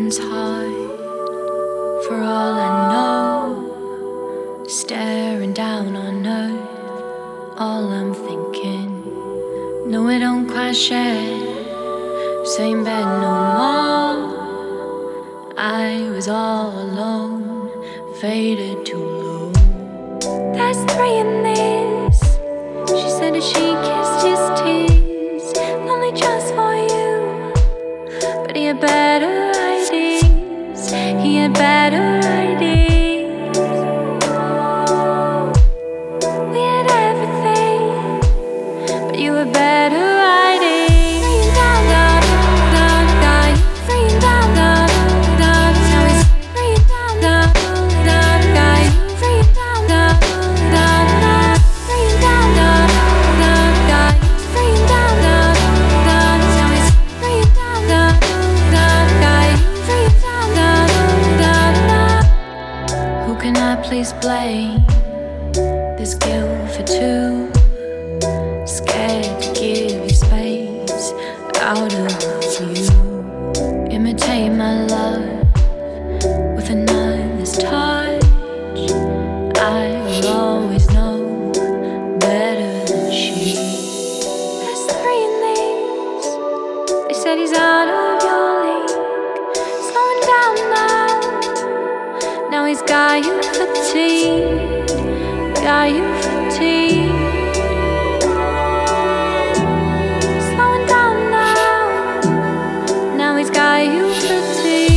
this heart. For all I know, staring down on earth, all I'm thinking. No, we don't quite share same bed no more. I was all alone, faded too low. There's three in this. She said that she kissed his tears, only just for you. But he had better ideas. He had better ideas. We had everything, but you had better ideas. Please blame this guilt for two. Scared to give you space out of you. Imitate my love with another's touch. I will always know better than she. There's three in these. They said he's out of your league. Slowing down now. Now he's got you fatigued, got you fatigued. Slowing down now, now he's got you fatigued.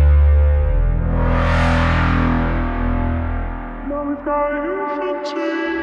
Now we've got you for tea.